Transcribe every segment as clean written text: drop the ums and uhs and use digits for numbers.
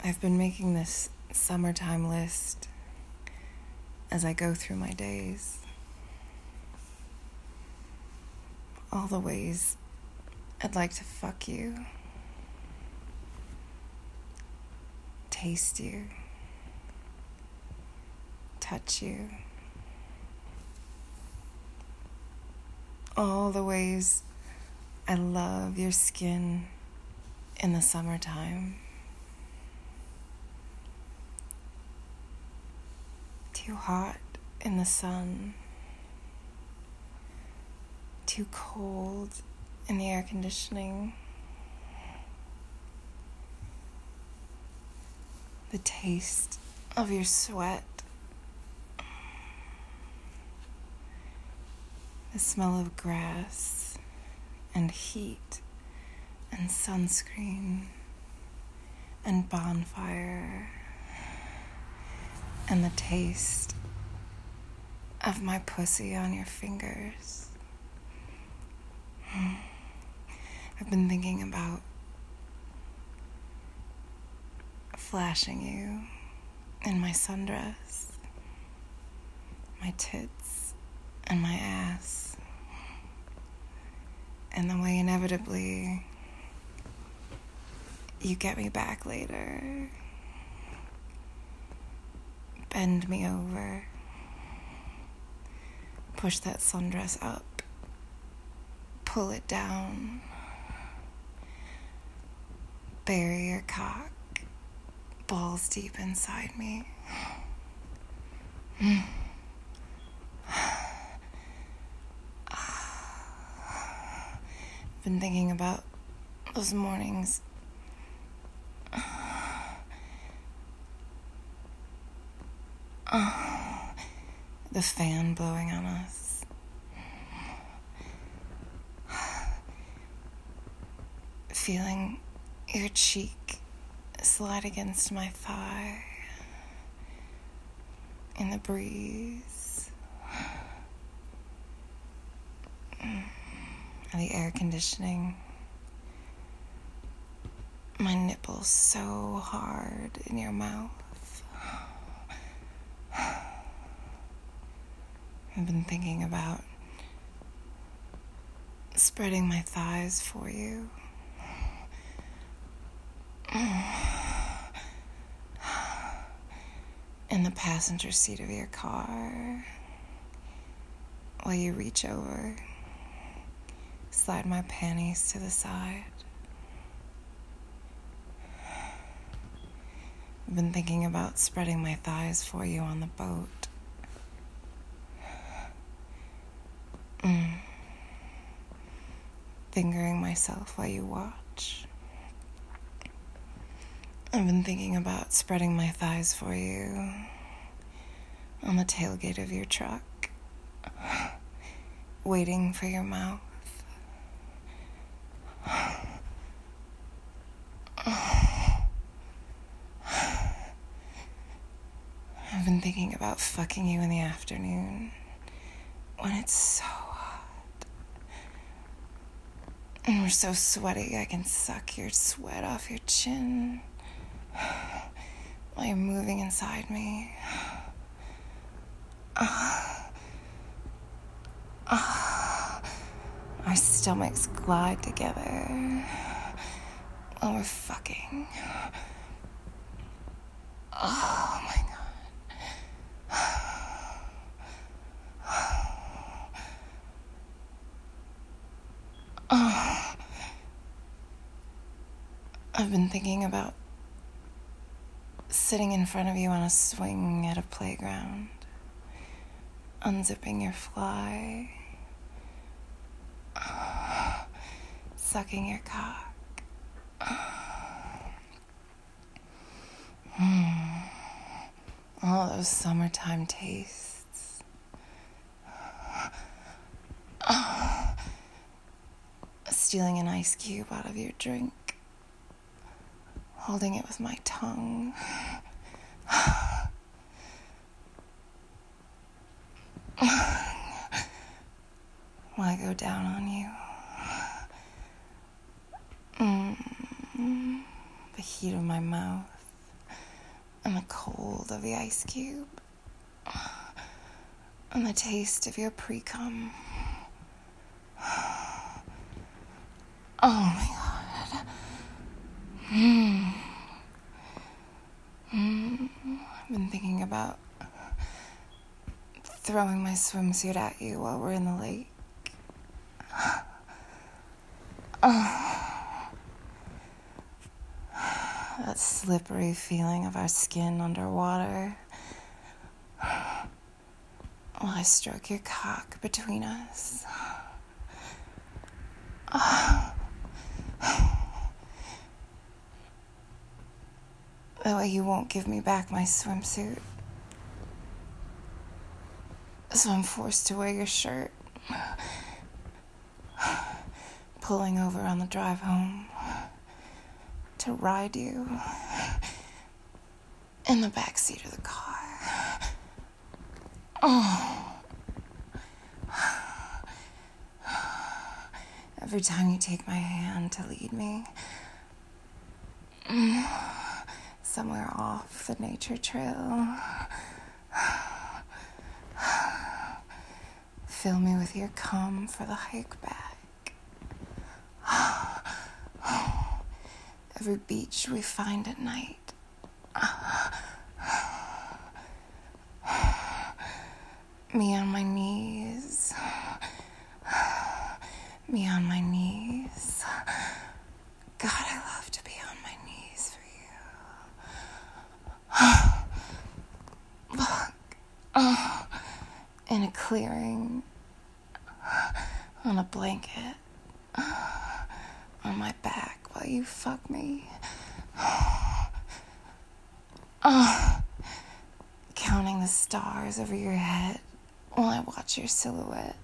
I've been making this summertime list as I go through my days. All the ways I'd like to fuck you, taste you, touch you. All the ways I love your skin in the summertime. Too hot in the sun. Too cold in the air conditioning. The taste of your sweat. The smell of grass and heat and sunscreen and bonfire and the taste of my pussy on your fingers. I've been thinking about flashing you in my sundress, my tits and my ass, and the way inevitably you get me back later. Bend me over, push that sundress up, pull it down, bury your cock balls deep inside me. I've been thinking about those mornings the fan blowing on us. Feeling your cheek slide against my thigh in the breeze. And the air conditioning. My nipples so hard in your mouth. I've been thinking about spreading my thighs for you. In the passenger seat of your car, while you reach over, slide my panties to the side. I've been thinking about spreading my thighs for you on the boat. Fingering myself while you watch. I've been thinking about spreading my thighs for you on the tailgate of your truck, waiting for your mouth. I've been thinking about fucking you in the afternoon when it's so hot. And we're so sweaty I can suck your sweat off your chin while you're moving inside me. Our stomachs glide together while we're fucking. Oh my God. I've been thinking about sitting in front of you on a swing at a playground, unzipping your fly, sucking your cock. All those summertime tastes. Stealing an ice cube out of your drink. Holding it with my tongue. While I go down on you. The heat of my mouth and the cold of the ice cube, and the taste of your pre-cum. Oh my God. I've been thinking about throwing my swimsuit at you while we're in the lake. That slippery feeling of our skin underwater while I stroke your cock between us. That way you won't give me back my swimsuit. So I'm forced to wear your shirt, pulling over on the drive home to ride you in the backseat of the car. Every time you take my hand to lead me somewhere off the nature trail, fill me with your cum for the hike back. Every beach we find at night. Me on my knees. Me on my knees. God, I love to be on my knees for you. Look. In a clearing. On a blanket. On my back while you fuck me. Counting the stars over your head while I watch your silhouette.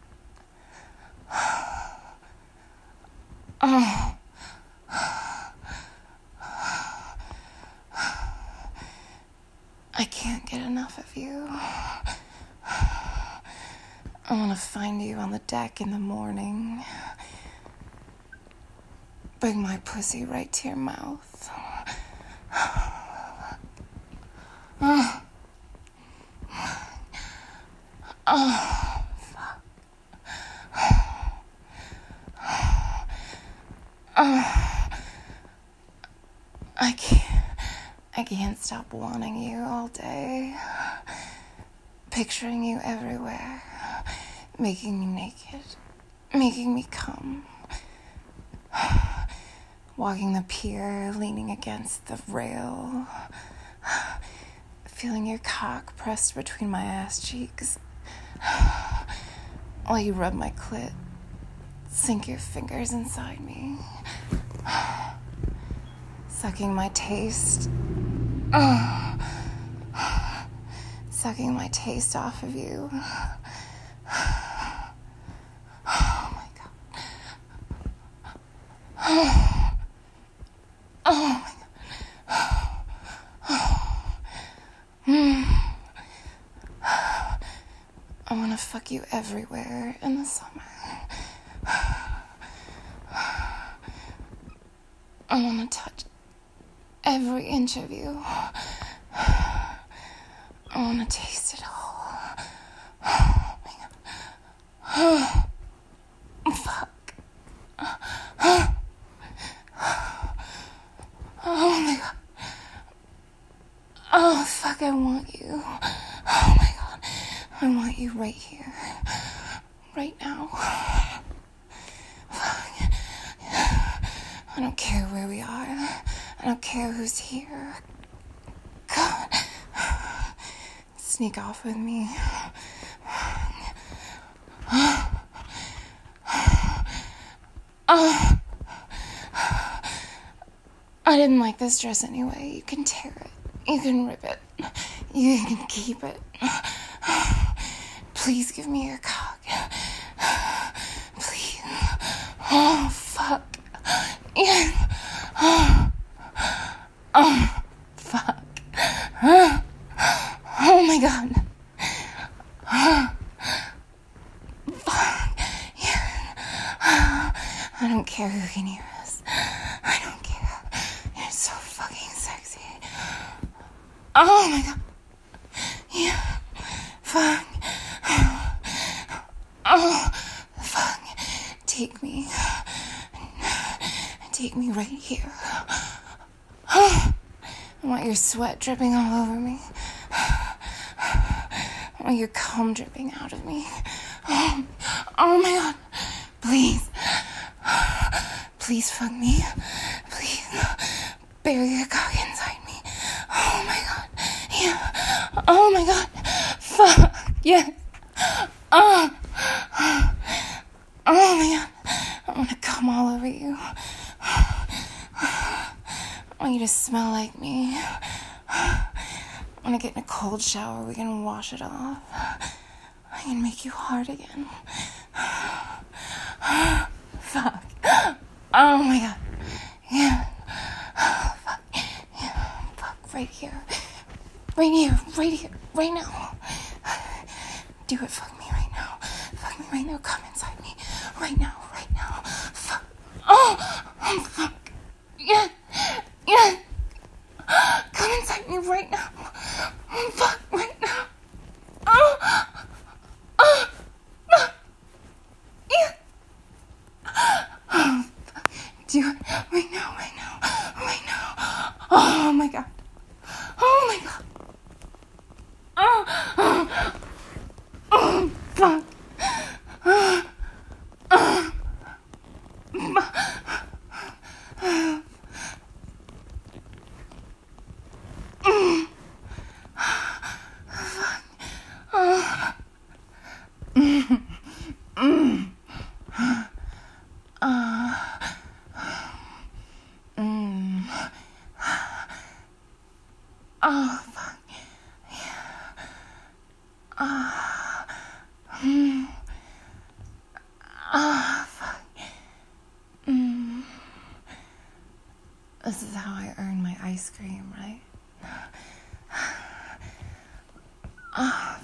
I can't get enough of you. I want to find you on the deck in the morning. Bring my pussy right to your mouth. Fuck. I can't stop wanting you all day. Picturing you everywhere. Making me naked. Making me come. Walking the pier, leaning against the rail. Feeling your cock pressed between my ass cheeks. While you rub my clit. Sink your fingers inside me. Sucking my taste. Sucking my taste off of you. Oh my God. Oh my God. I want to fuck you everywhere in the summer. I want to touch every inch of you. I want to taste it all. Oh my God. Fuck. Oh my God. Oh fuck, I want you. Oh my God. I want you right here. Right now. Fuck. I don't care where we are. I don't care who's here. God. Sneak off with me. I didn't like this dress anyway. You can tear it. You can rip it. You can keep it. Please give me your cock. Please. Oh, fuck. Yeah. Oh, fuck. Oh my God. Fuck. Yeah. I don't care who can hear us. I don't care. You're so fucking sexy. Oh my god. Yeah. Fuck. Oh, fuck. Take me. Take me right here. I want your sweat dripping all over me. I want your cum dripping out of me. Oh my god. Please. Please fuck me. Please. Bury your cock inside me. Oh my god. Yeah. Oh my god. Fuck. Yes. Oh. Oh my god. I want to come all over you. I want you to smell like me. I want to get in a cold shower. We can wash it off. I can make you hard again. Fuck. Oh my god. Yeah. Fuck. Yeah. Fuck. Right here. Right here. Right here. Right now. Do it. Fuck me right now. Fuck me right now. Come inside me. Right now. Right now. Fuck. Oh. Fuck. Yeah. Yeah. Come inside me right now. Fuck. Right now. Oh. Oh. Yeah. Do it right now, right now, right now. Oh my god. Oh my god. Oh, fuck. Oh, fuck. Fuck. This is how I earn my ice cream, right?